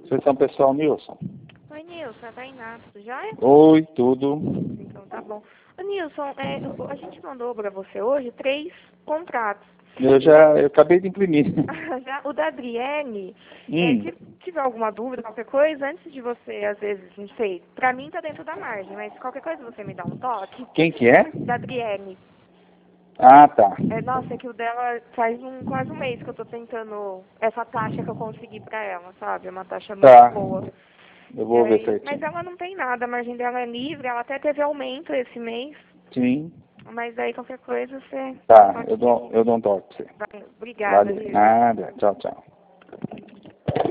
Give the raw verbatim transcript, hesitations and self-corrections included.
Sessão pessoal, Nilson. Oi, Nilson, é a Tainá, tudo jóia? Oi, tudo. Então tá bom. Ô, Nilson, é, a gente mandou pra você hoje três contratos. Eu já eu acabei de imprimir. Já, o da Adriene, Hum. é, se tiver alguma dúvida, qualquer coisa, antes de você, às vezes, não sei, pra mim tá dentro da margem, mas qualquer coisa você me dá um toque. Quem que é? Da Adriene. Ah, tá. É, nossa, é que o dela faz um, quase um mês que eu tô tentando essa taxa que eu consegui pra ela, sabe? É uma taxa muito Tá. boa. Eu E vou ver aí, mas certinho. ela não tem nada, a margem dela é livre, ela até teve aumento esse mês, Sim. mas aí qualquer coisa você... Tá, Só eu que... dou, eu dou um toque pra você. Vai, obrigada, Valeu. viu? Nada. Tchau, tchau.